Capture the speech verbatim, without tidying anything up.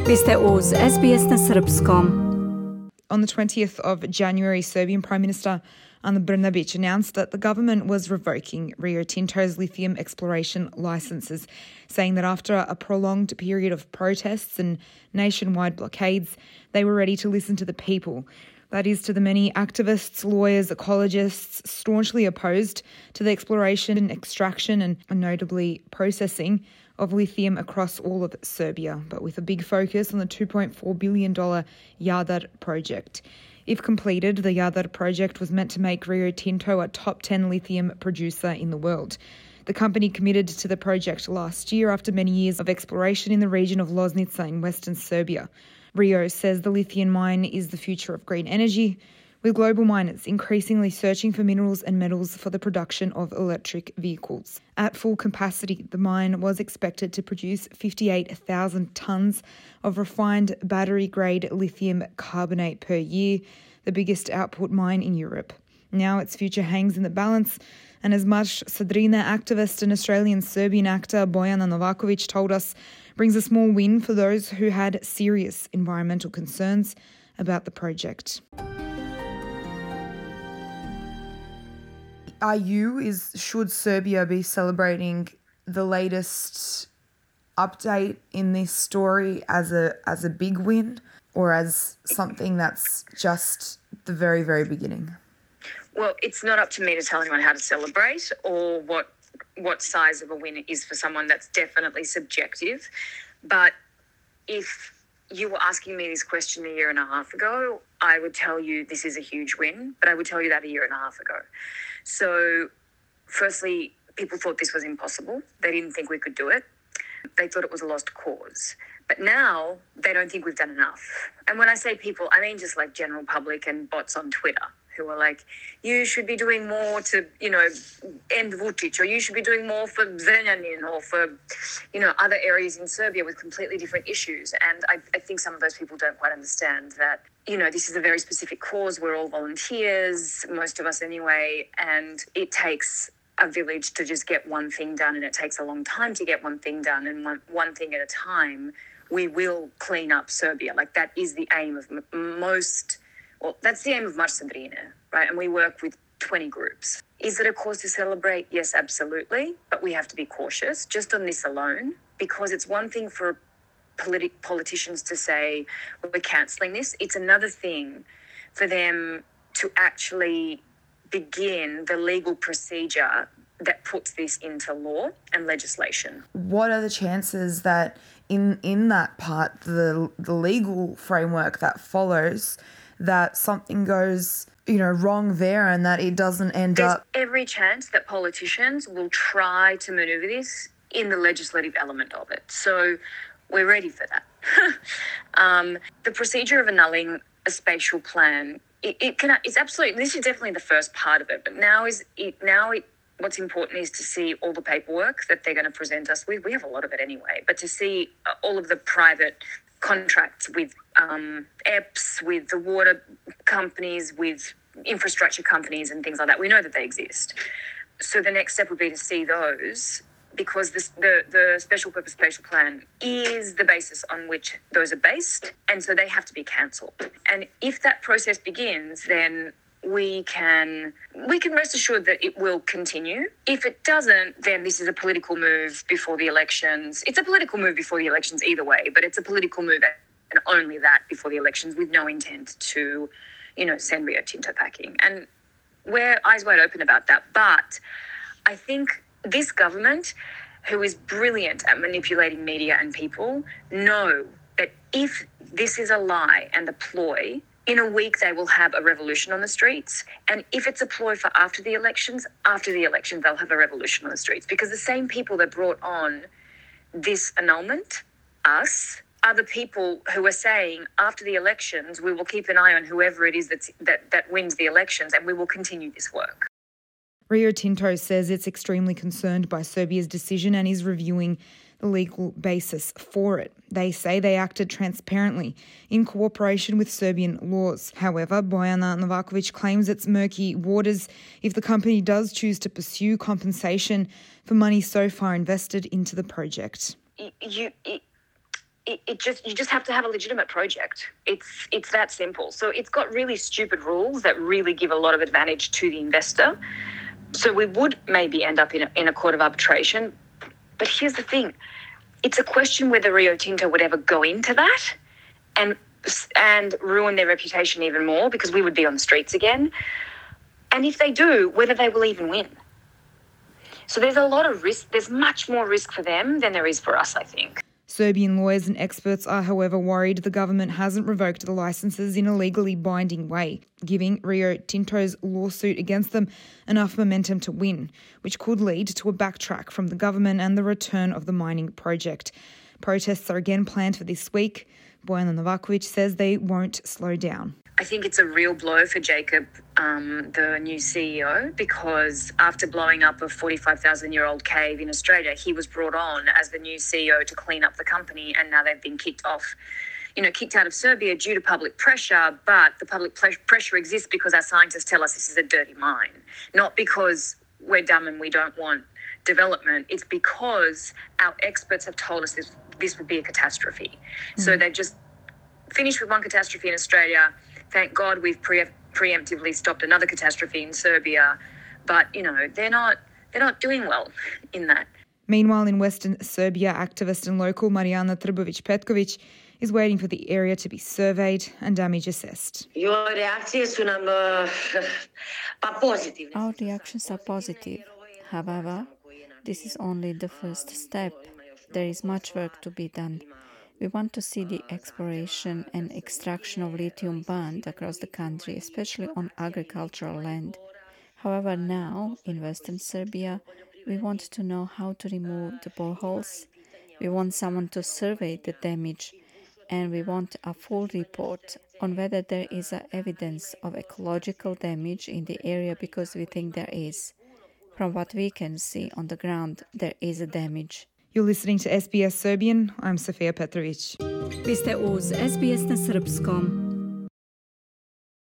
Vi ste uz S B S na srpskom. On the twentieth of January, Serbian Prime Minister Ana Brnabić announced that the government was revoking Rio Tinto's lithium exploration licences, saying that after a prolonged period of protests and nationwide blockades, they were ready to listen to the people. That is, to the many activists, lawyers, ecologists staunchly opposed to the exploration and extraction and notably processing of lithium across all of Serbia, but with a big focus on the two point four billion dollars Jadar project. If completed, the Jadar project was meant to make Rio Tinto a top ten lithium producer in the world. The company committed to the project last year after many years of exploration in the region of Loznica in western Serbia. Rio says the lithium mine is the future of green energy, with global miners increasingly searching for minerals and metals for the production of electric vehicles. At full capacity, the mine was expected to produce fifty-eight thousand tonnes of refined battery-grade lithium carbonate per year, the biggest output mine in Europe. Now its future hangs in the balance, and as much Sadrina activist and Australian-Serbian actor Bojana Novaković told us, brings a small win for those who had serious environmental concerns about the project. Are you, is should Serbia be celebrating the latest update in this story as a as a big win, or as something that's just the very, very beginning? Well, it's not up to me to tell anyone how to celebrate or what what size of a win it is for someone. That's definitely subjective. But if you were asking me this question a year and a half ago, I would tell you this is a huge win, but I would tell you that a year and a half ago. So, firstly, people thought this was impossible. They didn't think we could do it. They thought it was a lost cause. But now they don't think we've done enough. And when I say people, I mean just like general public and bots on Twitter who are like, you should be doing more to, you know, end Vučić, or you should be doing more for Zrenjanin or for, you know, other areas in Serbia with completely different issues. And I, I think some of those people don't quite understand that, you know, this is a very specific cause. We're all volunteers, most of us anyway, and it takes a village to just get one thing done, and it takes a long time to get one thing done, and one, one thing at a time, we will clean up Serbia. Like, that is the aim of m- most... Well, that's the aim of March Sadrina, right? And we work with twenty groups. Is it a cause to celebrate? Yes, absolutely. But we have to be cautious just on this alone, because it's one thing for politi- politicians to say, well, we're cancelling this. It's another thing for them to actually begin the legal procedure that puts this into law and legislation. What are the chances that in in that part, the the legal framework that follows, that something goes, you know, wrong there and that it doesn't end There's up... every chance that politicians will try to manoeuvre this in the legislative element of it. So we're ready for that. um, the procedure of annulling a spatial plan, it, it can, it's absolutely, this is definitely the first part of it, but now is it, now it, what's important is to see all the paperwork that they're going to present us with. We have a lot of it anyway, but to see all of the private contracts with um, E P S, with the water companies, with infrastructure companies and things like that. We know that they exist. So the next step would be to see those, because this, the, the special purpose spatial plan is the basis on which those are based, and so they have to be cancelled. And if that process begins, then we can we can rest assured that it will continue. If it doesn't, then this is a political move before the elections. It's a political move before the elections either way, but it's a political move and only that before the elections, with no intent to, you know, send Rio Tinto packing. And we're eyes wide open about that. But I think this government, who is brilliant at manipulating media and people, know that if this is a lie and a ploy, in a week, they will have a revolution on the streets. And if it's a ploy for after the elections, after the elections, they'll have a revolution on the streets. Because the same people that brought on this annulment, us, are the people who are saying, after the elections, we will keep an eye on whoever it is that's, that, that wins the elections, and we will continue this work. Rio Tinto says it's extremely concerned by Serbia's decision and is reviewing the legal basis for it. They say they acted transparently in cooperation with Serbian laws. However, Bojana Novaković claims it's murky waters if the company does choose to pursue compensation for money so far invested into the project. You, you, it, it just you just have to have a legitimate project. It's it's that simple. So it's got really stupid rules that really give a lot of advantage to the investor. So we would maybe end up in a, in a court of arbitration. But here's the thing. It's a question whether Rio Tinto would ever go into that and and ruin their reputation even more, because we would be on the streets again. And if they do, whether they will even win. So there's a lot of risk. There's much more risk for them than there is for us, I think. Serbian lawyers and experts are, however, worried the government hasn't revoked the licences in a legally binding way, giving Rio Tinto's lawsuit against them enough momentum to win, which could lead to a backtrack from the government and the return of the mining project. Protests are again planned for this week. Bojana Novakovic says they won't slow down. I think it's a real blow for Jacob, um, the new C E O, because after blowing up a forty-five thousand year old cave in Australia, he was brought on as the new C E O to clean up the company, and now they've been kicked off, you know, kicked out of Serbia due to public pressure. But the public ple- pressure exists because our scientists tell us this is a dirty mine, not because we're dumb and we don't want development. It's because our experts have told us this this would be a catastrophe. Mm. So they've just finished with one catastrophe in Australia. Thank God we've pre- preemptively stopped another catastrophe in Serbia, but you know they're not they're not doing well in that. Meanwhile, in Western Serbia, activist and local Marijana Trbović-Petković is waiting for the area to be surveyed and damage assessed. Our reactions are positive. However, this is only the first step. There is much work to be done. We want to see the exploration and extraction of lithium banned across the country, especially on agricultural land. However, now, in Western Serbia, we want to know how to remove the boreholes. We want someone to survey the damage, and we want a full report on whether there is a evidence of ecological damage in the area, because we think there is. From what we can see on the ground, there is a damage. You're listening to S B S Serbian. I'm Sofia Petrović. Vi ste uz S B S na srpskom.